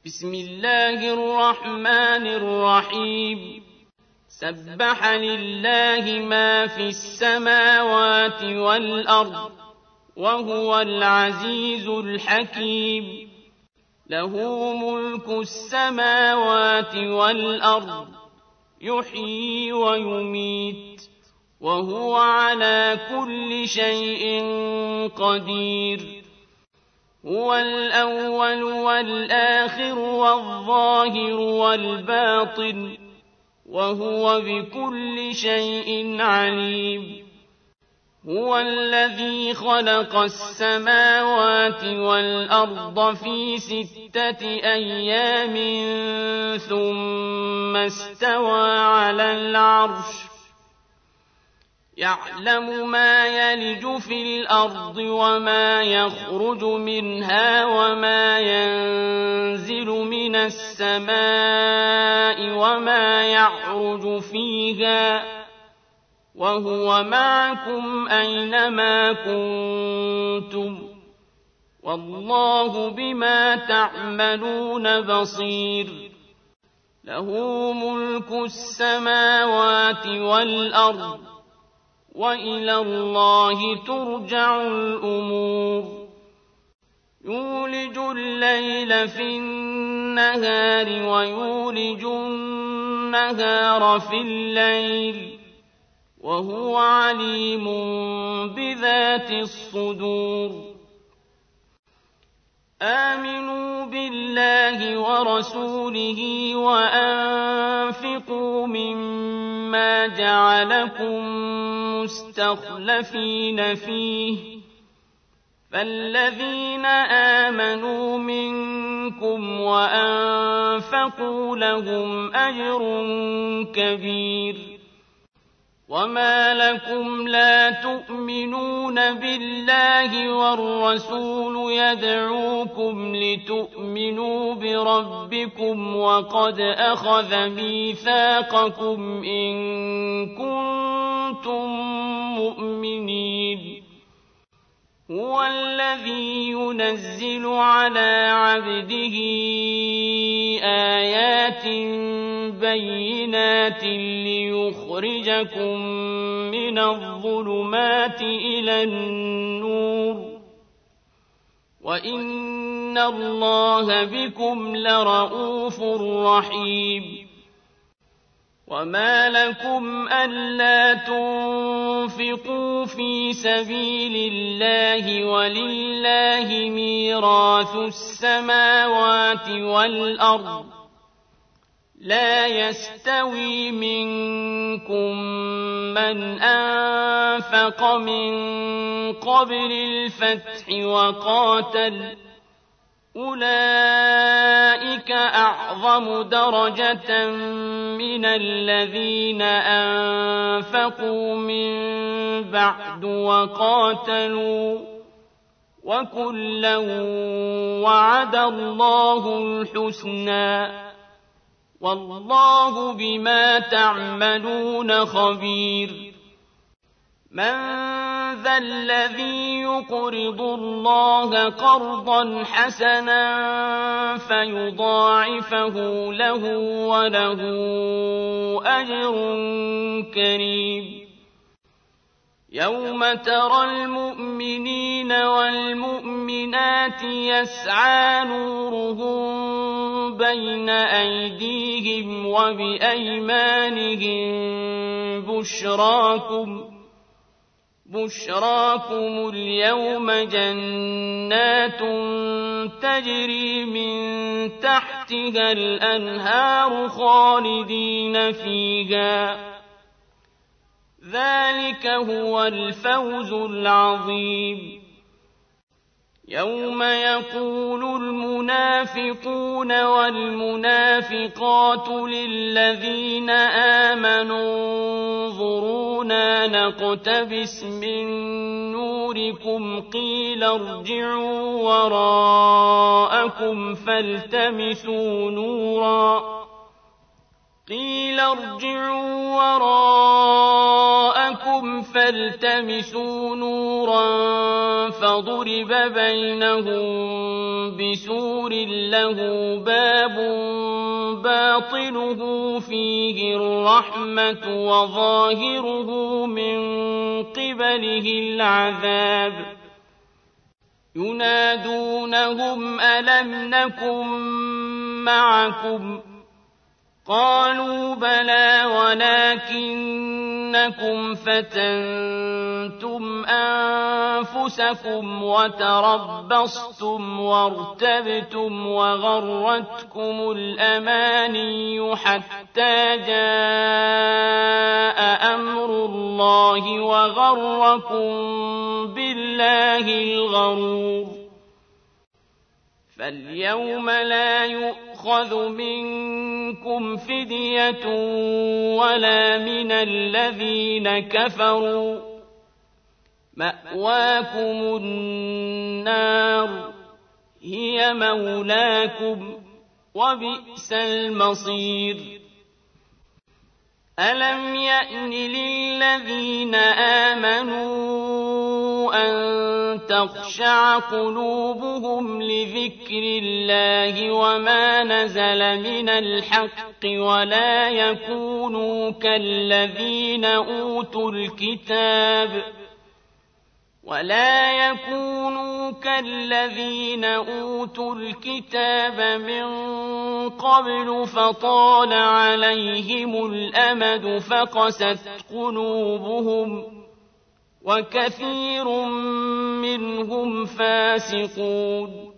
بسم الله الرحمن الرحيم سبح لله ما في السماوات والأرض وهو العزيز الحكيم له ملك السماوات والأرض يحيي ويميت وهو على كل شيء قدير هو الأول والآخر والظاهر والباطن وهو بكل شيء عليم هو الذي خلق السماوات والأرض في 6 أيام ثم استوى على العرش يعلم ما يلج في الأرض وما يخرج منها وما ينزل من السماء وما يعرج فيها وهو معكم أينما كنتم والله بما تعملون بصير له ملك السماوات والأرض وإلى الله ترجع الأمور يولج الليل في النهار ويولج النهار في الليل وهو عليم بذات الصدور آمنوا بالله ورسوله وأنفقوا مما جعلكم مستخلفين فيه فالذين آمنوا منكم وأنفقوا لهم أجر كبير وما لكم لا تؤمنون بالله والرسول يدعوكم لتؤمنوا بربكم وقد أخذ ميثاقكم إن كنتم مؤمنين هو الذي ينزل على عبده آيات بينات ليخرجكم من الظلمات إلى النور وإن الله بكم لرءوف رحيم وما لكم ألا تنفقوا في سبيل الله ولله ميراث السماوات والأرض لا يستوي منكم من أنفق من قبل الفتح وقاتل أولئك أعظم درجة من الذين أنفقوا من بعد وقاتلوا وكلا وعد الله الحسنى والله بما تعملون خبير من ذا الذي يقرض الله قرضا حسنا فيضاعفه له وله أجر كريم يوم ترى المؤمنين والمؤمنات يسعى نورهم بين أيديهم وبأيمانهم بشراكم اليوم جنات تجري من تحتها الأنهار خالدين فيها ذلك هو الفوز العظيم يوم يقول المنافقون والمنافقات للذين آمنوا انظرونا نقتبس من نوركم قيل ارجعوا وراءكم فالتمسوا نورا قيل ارجعوا وراءكم فالتمسوا نورا فضرب بينهم بسور له باب باطنه فيه الرحمة وظاهره من قبله العذاب ينادونهم ألم نكن معكم قالوا بلى ولكنكم فتنتم أنفسكم وتربصتم وارتبتم وغرتكم الأماني حتى جاء أمر الله وغركم بالله الغرور فاليوم لا يؤخذ منكم فدية ولا من الذين كفروا مأواكم النار هي مولاكم وبئس المصير ألم يأن للذين آمنوا أن تخشع قلوبهم لذكر الله وما نزل من الحق ولا يكونوا كالذين أوتوا الكتاب من قبل فطال عليهم الأمد فقست قلوبهم وكثير منهم فاسقون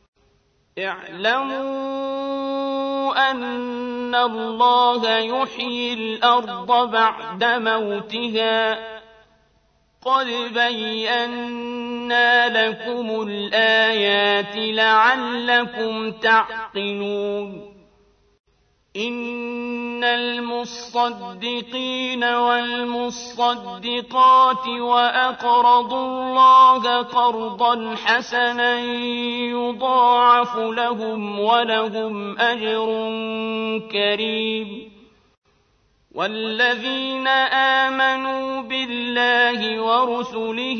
اعلموا أن الله يحيي الأرض بعد موتها قد بينا لكم الآيات لعلكم تعقلون إن المصدقين والمصدقات وأقرضوا الله قرضا حسنا يضاعف لهم ولهم أجر كريم والذين آمنوا بالله ورسله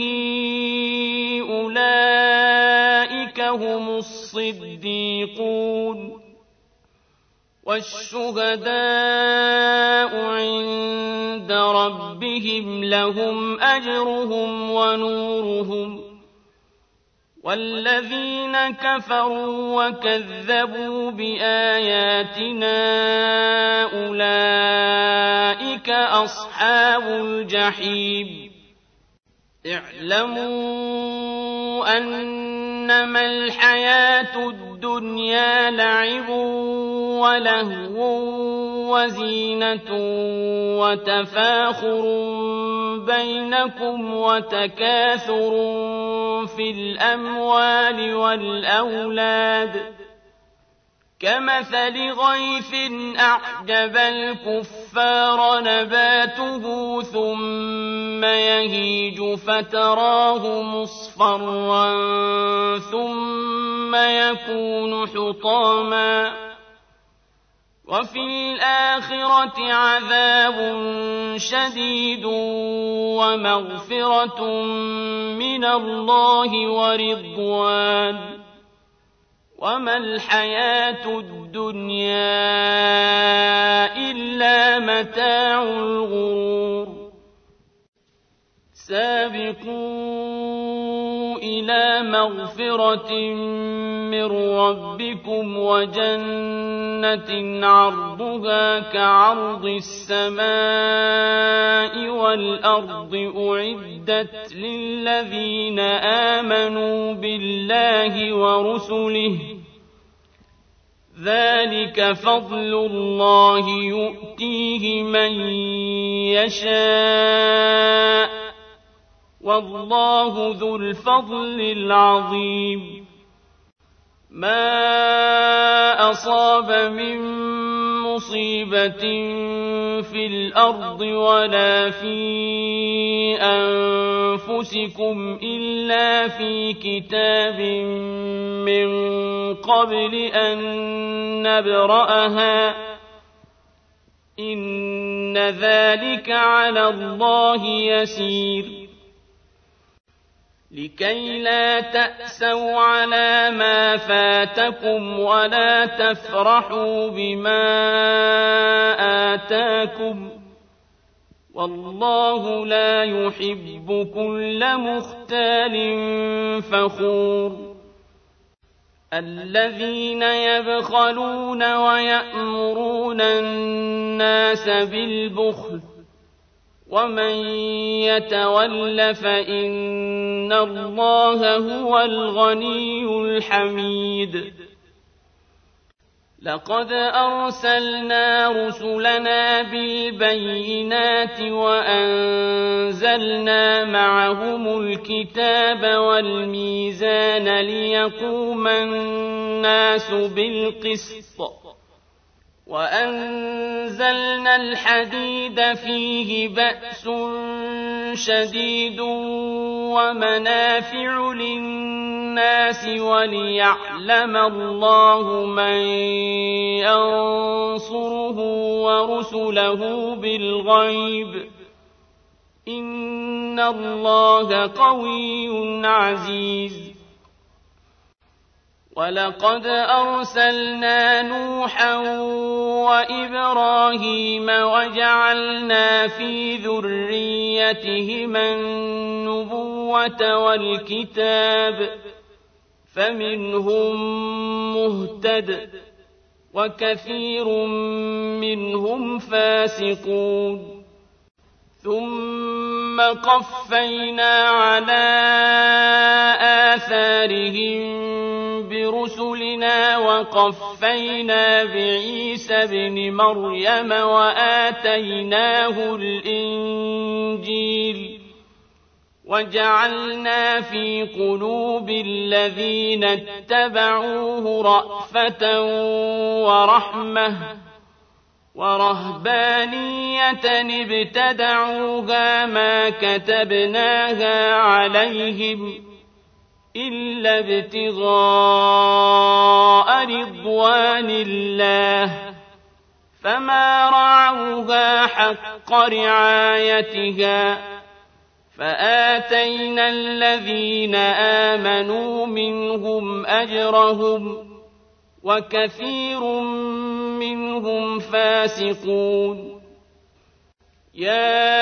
أولئك هم الصديقون والشهداء عند ربهم لهم أجرهم ونورهم والذين كفروا وكذبوا بآياتنا أولئك أصحاب الجحيم اعلموا أنما الحياة الدنيا لعب ولهو وزينة وتفاخر بينكم وتكاثر في الأموال والأولاد كمثل غيث أعجب الكفار نباته ثم يهيج فتراه مصفرا ثم يكون حطاما وفي الآخرة عذاب شديد ومغفرة من الله ورضوان وما الحياة الدنيا إلا متاع الغرور سابقوا إلى مغفرة من ربكم وجنة عرضها كعرض السماء والأرض أعدت للذين آمنوا بالله ورسله ذلك فضل الله يؤتيه من يشاء والله ذو الفضل العظيم ما أصاب من مصيبة في الأرض ولا في أنفسكم إلا في كتاب من قبل أن نبرأها إن إن ذلك على الله يسير لكي لا تأسوا على ما فاتكم ولا تفرحوا بما آتاكم والله لا يحب كل مختال فخور الذين يبخلون ويأمرون الناس بالبخل ومن يتول فإن الله هو الغني الحميد لقد أرسلنا رسلنا بالبينات وأنزلنا معهم الكتاب والميزان ليقوم الناس بالقسط وأنزلنا الحديد فيه بأس شديد ومنافع للناس وليعلم الله من ينصره ورسله بالغيب إن الله قوي عزيز ولقد أرسلنا نوحا وإبراهيم وجعلنا في ذريتهما النبوة والكتاب فمنهم مهتد وكثير منهم فاسقون ثم قفينا على آثارهم برسلنا وقفينا بعيسى ابن مريم وآتيناه الإنجيل وجعلنا في قلوب الذين اتبعوه رأفة ورحمة ورهبانية ابتدعوها ما كتبناها عليهم إلا ابتغاء رضوان الله فما رعوها حق رعايتها فآتينا الذين آمنوا منهم أجرهم وكثير منهم فاسقون يا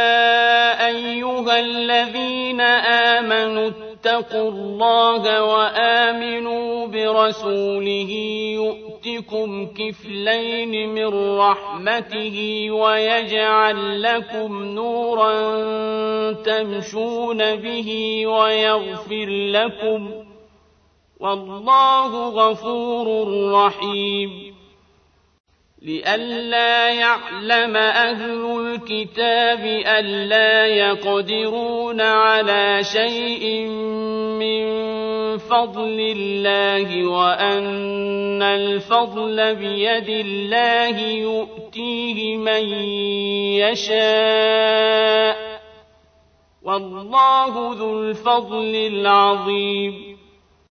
أيها الذين آمنوا اتقوا الله وآمنوا برسوله يؤتكم كفلين من رحمته ويجعل لكم نورا تمشون به ويغفر لكم والله غفور رحيم لئلا يعلم أهل الكتاب ألا يقدرون على شيء من فضل الله وأن الفضل بيد الله يؤتيه من يشاء والله ذو الفضل العظيم